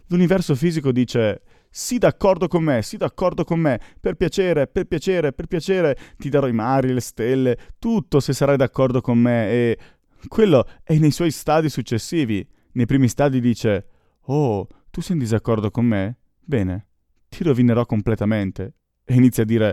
L'universo fisico dice: sii d'accordo con me, sii d'accordo con me, per piacere, per piacere, per piacere, ti darò i mari, le stelle, tutto se sarai d'accordo con me. E quello è nei suoi stadi successivi. Nei primi stadi dice: oh, tu sei in disaccordo con me? Bene, ti rovinerò completamente. E inizia a dire: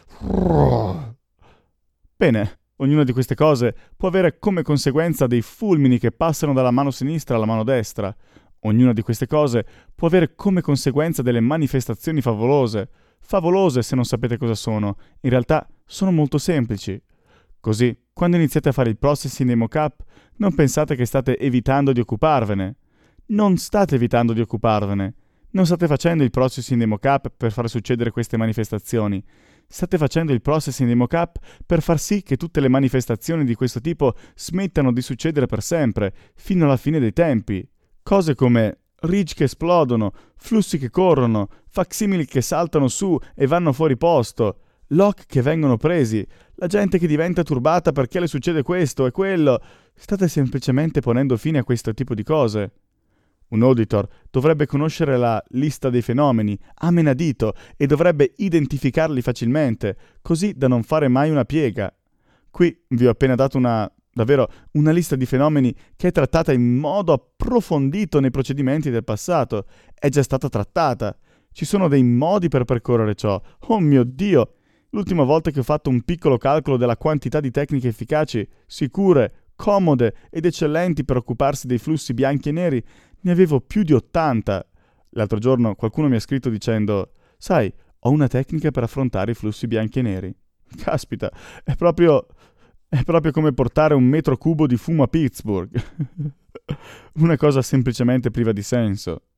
bene, ognuna di queste cose può avere come conseguenza dei fulmini che passano dalla mano sinistra alla mano destra. Ognuna di queste cose può avere come conseguenza delle manifestazioni favolose. Favolose se non sapete cosa sono. In realtà sono molto semplici. Così, quando iniziate a fare il processing dei mock-up, non pensate che state evitando di occuparvene. Non state evitando di occuparvene. Non state facendo il processing dei mock-up per far succedere queste manifestazioni. State facendo il processing dei mock-up per far sì che tutte le manifestazioni di questo tipo smettano di succedere per sempre, fino alla fine dei tempi. Cose come ridge che esplodono, flussi che corrono, facsimili che saltano su e vanno fuori posto, lock che vengono presi, la gente che diventa turbata perché le succede questo e quello. State semplicemente ponendo fine a questo tipo di cose. Un auditor dovrebbe conoscere la lista dei fenomeni a menadito e dovrebbe identificarli facilmente, così da non fare mai una piega. Qui vi ho appena dato davvero una lista di fenomeni che è trattata in modo approfondito nei procedimenti del passato. È già stata trattata. Ci sono dei modi per percorrere ciò. Oh mio Dio! L'ultima volta che ho fatto un piccolo calcolo della quantità di tecniche efficaci, sicure, comode ed eccellenti per occuparsi dei flussi bianchi e neri, ne avevo più di 80. L'altro giorno qualcuno mi ha scritto dicendo: sai, ho una tecnica per affrontare i flussi bianchi e neri. Caspita, è proprio come portare un metro cubo di fumo a Pittsburgh. Una cosa semplicemente priva di senso.